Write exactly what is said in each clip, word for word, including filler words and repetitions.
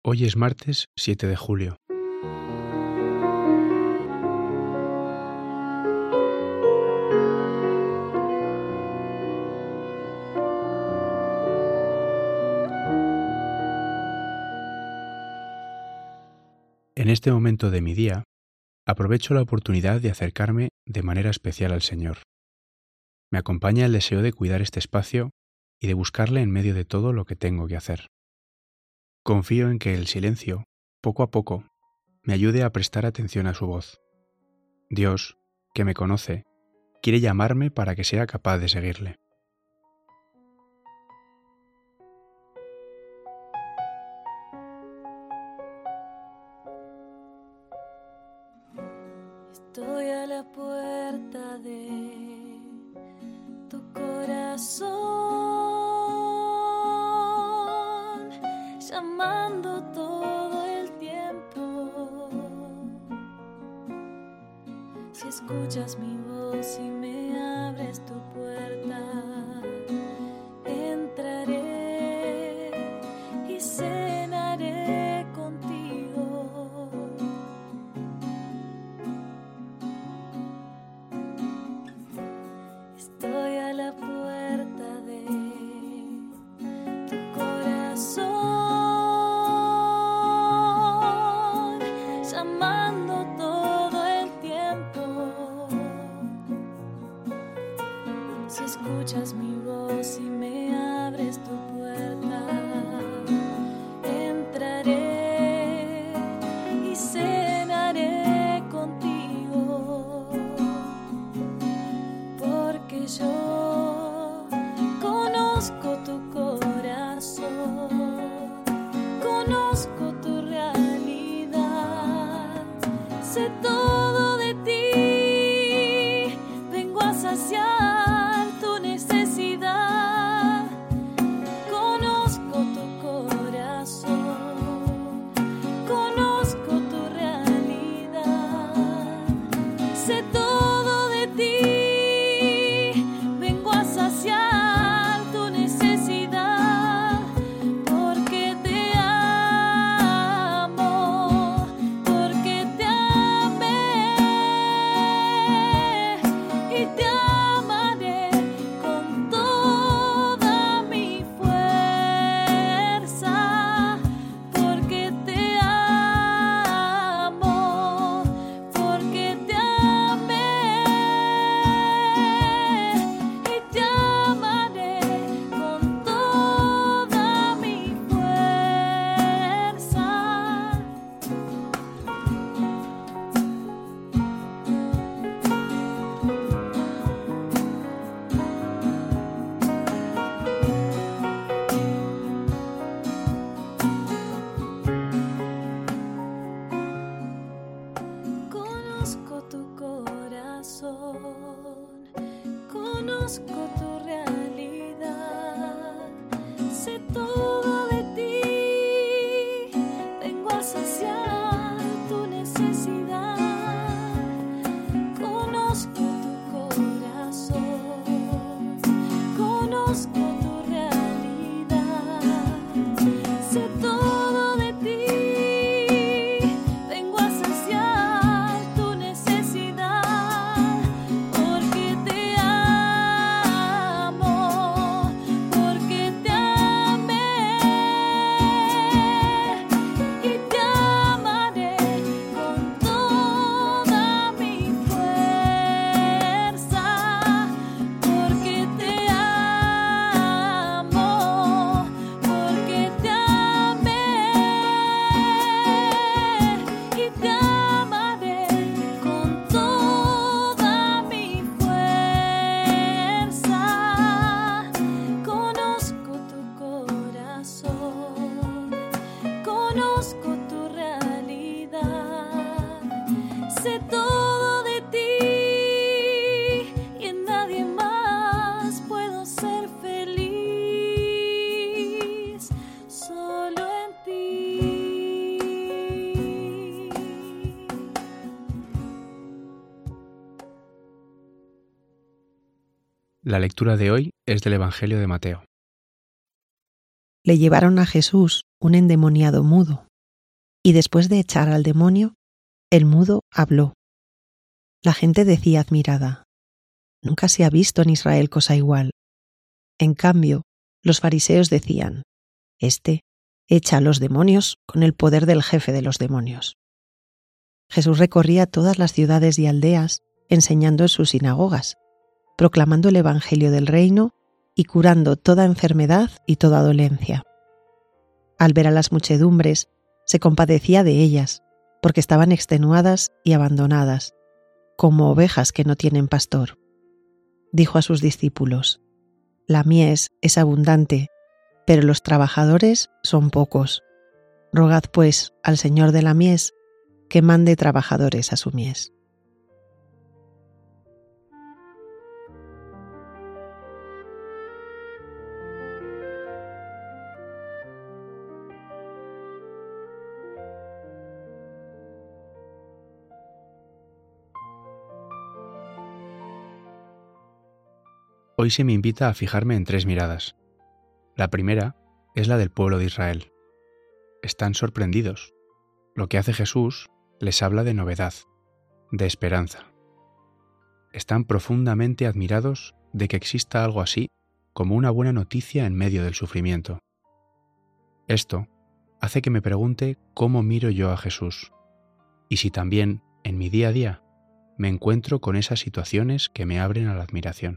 Hoy es martes siete de julio. En este momento de mi día, aprovecho la oportunidad de acercarme de manera especial al Señor. Me acompaña el deseo de cuidar este espacio y de buscarle en medio de todo lo que tengo que hacer. Confío en que el silencio, poco a poco, me ayude a prestar atención a su voz. Dios, que me conoce, quiere llamarme para que sea capaz de seguirle. Estoy a la puerta de tu corazón, llamando todo el tiempo. Si escuchas mi voz y me abres tu puerta, entraré y cenaré contigo. Estoy a la puerta de tu corazón, llamando todo el tiempo. Si escuchas mi voz y me abres tu puerta, entraré y cenaré contigo. Porque yo conozco tu corazón, conozco tu realidad, sé todo de ti, vengo a saciar tu necesidad. Conozco tu corazón, conozco tu realidad, sé todo de ti. Conozco tu corazón, conozco tu realidad, sé todo de ti, vengo a saciar tu necesidad. Conozco tu corazón, conozco tu realidad, sé todo de ti. Conozco tu realidad, sé todo de ti y en nadie más puedo ser feliz, solo en ti. La lectura de hoy es del Evangelio de Mateo. Le llevaron a Jesús un endemoniado mudo, Y después de echar al demonio, el mudo habló. La gente decía admirada: nunca se ha visto en Israel cosa igual. En cambio, los fariseos decían: Este echa a los demonios con el poder del jefe de los demonios. Jesús recorría todas las ciudades y aldeas, enseñando en sus sinagogas, proclamando el evangelio del reino y curando toda enfermedad y toda dolencia. Al ver a las muchedumbres, se compadecía de ellas, porque estaban extenuadas y abandonadas, como ovejas que no tienen pastor. Dijo a sus discípulos: La mies es abundante, pero los trabajadores son pocos. Rogad, pues, al Señor de la mies que mande trabajadores a su mies. Hoy se me invita a fijarme en tres miradas. La primera es la del pueblo de Israel. Están sorprendidos. Lo que hace Jesús les habla de novedad, de esperanza. Están profundamente admirados de que exista algo así como una buena noticia en medio del sufrimiento. Esto hace que me pregunte cómo miro yo a Jesús y si también, en mi día a día, me encuentro con esas situaciones que me abren a la admiración.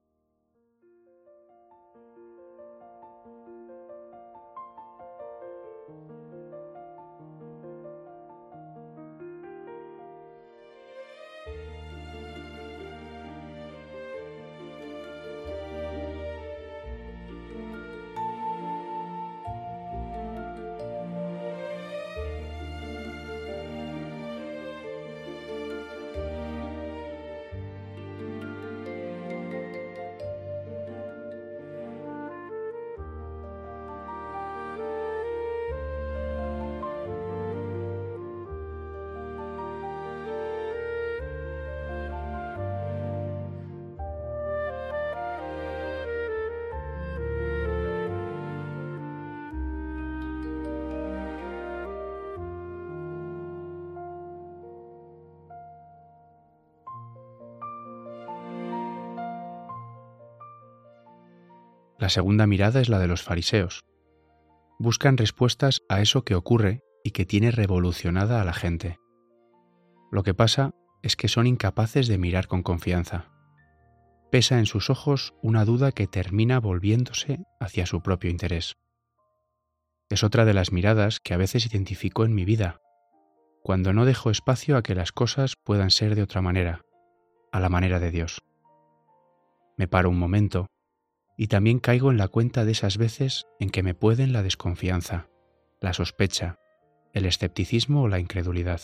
La segunda mirada es la de los fariseos. Buscan respuestas a eso que ocurre y que tiene revolucionada a la gente. Lo que pasa es que son incapaces de mirar con confianza. Pesa en sus ojos una duda que termina volviéndose hacia su propio interés. Es otra de las miradas que a veces identifico en mi vida, cuando no dejo espacio a que las cosas puedan ser de otra manera, a la manera de Dios. Me paro un momento y también caigo en la cuenta de esas veces en que me pueden la desconfianza, la sospecha, el escepticismo o la incredulidad.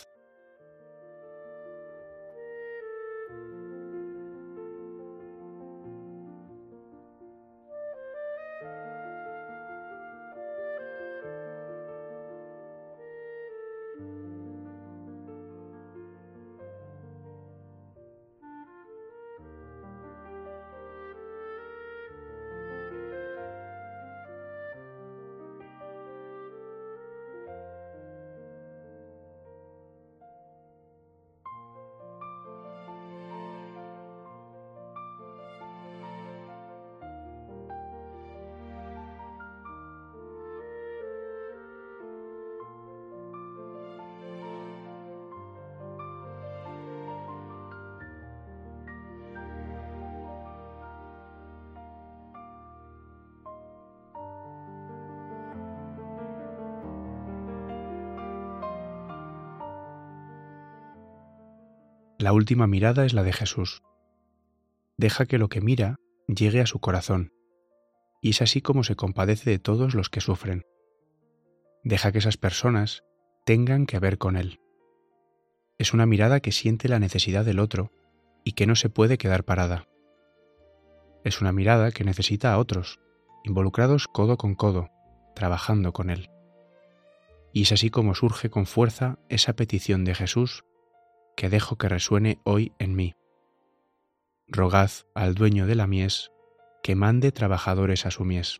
La última mirada es la de Jesús. Deja que lo que mira llegue a su corazón, y es así como se compadece de todos los que sufren. Deja que esas personas tengan que ver con Él. Es una mirada que siente la necesidad del otro y que no se puede quedar parada. Es una mirada que necesita a otros, involucrados codo con codo, trabajando con Él. Y es así como surge con fuerza esa petición de Jesús que dejo que resuene hoy en mí. Rogad al dueño de la mies que mande trabajadores a su mies.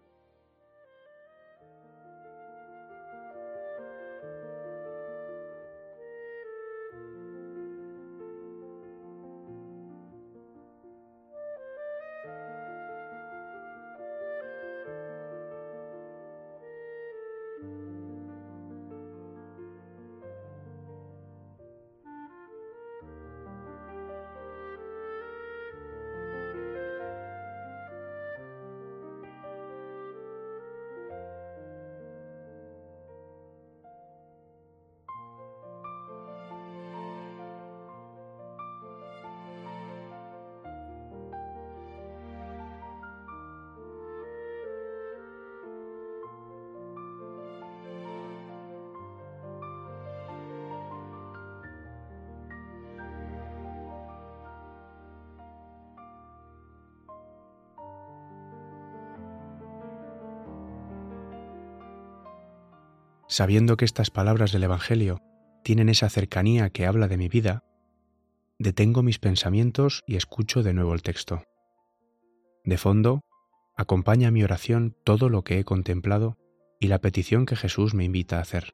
Sabiendo que estas palabras del Evangelio tienen esa cercanía que habla de mi vida, detengo mis pensamientos y escucho de nuevo el texto. De fondo, acompaña a mi oración todo lo que he contemplado y la petición que Jesús me invita a hacer.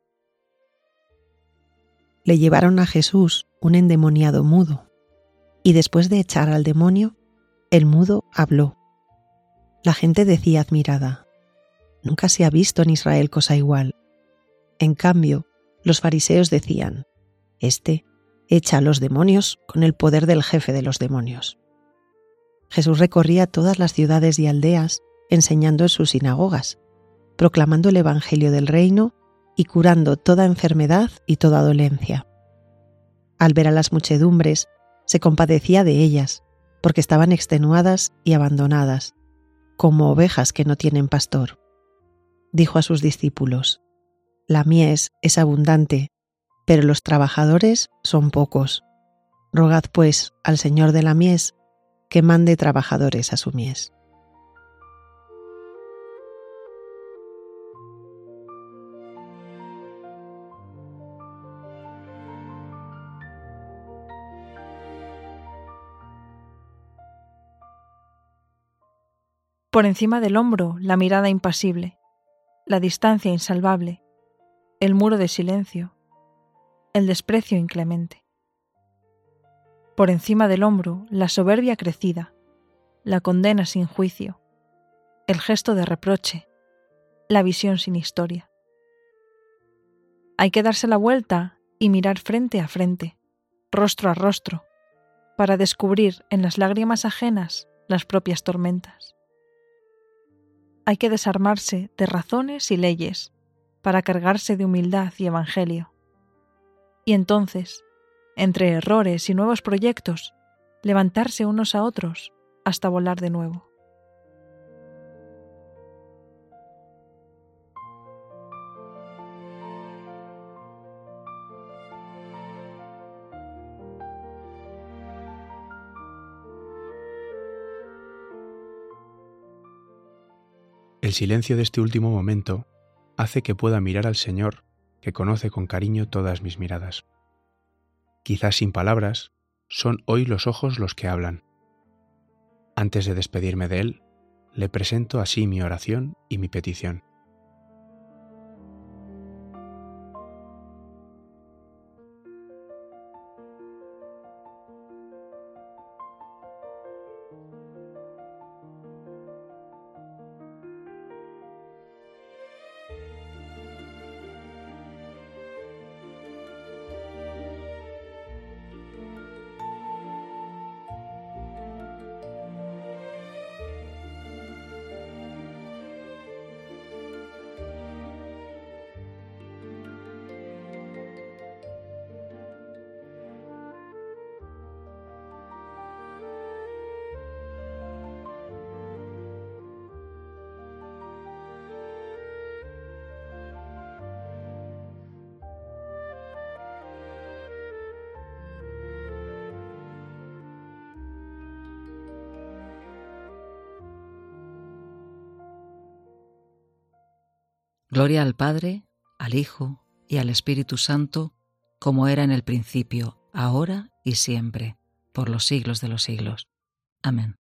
Le llevaron a Jesús un endemoniado mudo, y después de echar al demonio, el mudo habló. La gente decía admirada: nunca se ha visto en Israel cosa igual. En cambio, los fariseos decían: Este echa a los demonios con el poder del jefe de los demonios. Jesús recorría todas las ciudades y aldeas, enseñando en sus sinagogas, proclamando el Evangelio del reino y curando toda enfermedad y toda dolencia. Al ver a las muchedumbres, se compadecía de ellas, porque estaban extenuadas y abandonadas, como ovejas que no tienen pastor. Dijo a sus discípulos: La mies es abundante, pero los trabajadores son pocos. Rogad pues al Señor de la mies que mande trabajadores a su mies. Por encima del hombro, la mirada impasible, la distancia insalvable, el muro de silencio, el desprecio inclemente. Por encima del hombro, la soberbia crecida, la condena sin juicio, el gesto de reproche, la visión sin historia. Hay que darse la vuelta y mirar frente a frente, rostro a rostro, para descubrir en las lágrimas ajenas las propias tormentas. Hay que desarmarse de razones y leyes para cargarse de humildad y evangelio. Y entonces, entre errores y nuevos proyectos, levantarse unos a otros hasta volar de nuevo. El silencio de este último momento hace que pueda mirar al Señor, que conoce con cariño todas mis miradas. Quizás sin palabras, son hoy los ojos los que hablan. Antes de despedirme de Él, le presento así mi oración y mi petición. Gloria al Padre, al Hijo y al Espíritu Santo, como era en el principio, ahora y siempre, por los siglos de los siglos. Amén.